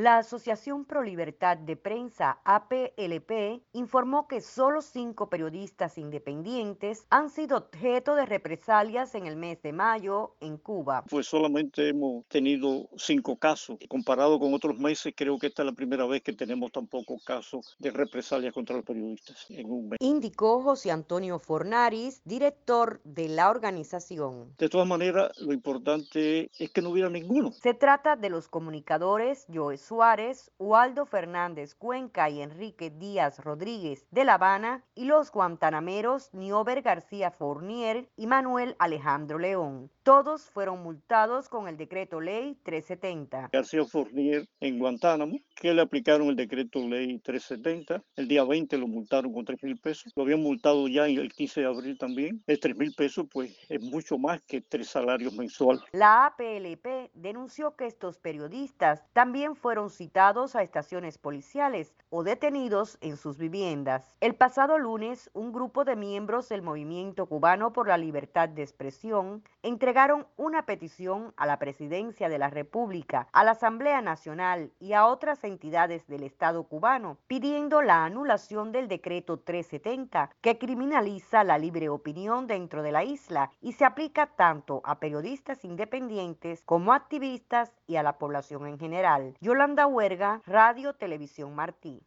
La Asociación Pro Libertad de Prensa, APLP, informó que solo 5 periodistas independientes han sido objeto de represalias en el mes de mayo en Cuba. Pues solamente hemos tenido 5 casos. Comparado con otros meses, creo que esta es la primera vez que tenemos tan pocos casos de represalias contra los periodistas en un mes. Indicó José Antonio Fornaris, director de la organización. De todas maneras, lo importante es que no hubiera ninguno. Se trata de los comunicadores Joe Suárez, Waldo Fernández Cuenca y Enrique Díaz Rodríguez de La Habana y los guantanameros Niober García Fournier y Manuel Alejandro León. Todos fueron multados con el decreto ley 370. García Fournier en Guantánamo, que le aplicaron el decreto ley 370. El día 20 lo multaron con 3,000 pesos. Lo habían multado ya el 15 de abril también. Es 3,000 pesos, pues es mucho más que 3 salarios mensuales. La APLP denunció que estos periodistas también fueron citados a estaciones policiales o detenidos en sus viviendas. El pasado lunes, un grupo de miembros del Movimiento Cubano por la Libertad de Expresión entregaron una petición a la Presidencia de la República, a la Asamblea Nacional y a otras entidades del Estado cubano, pidiendo la anulación del decreto 370, que criminaliza la libre opinión dentro de la isla y se aplica tanto a periodistas independientes como activistas y a la población en general. Yolanda Huerga, Radio Televisión Martí.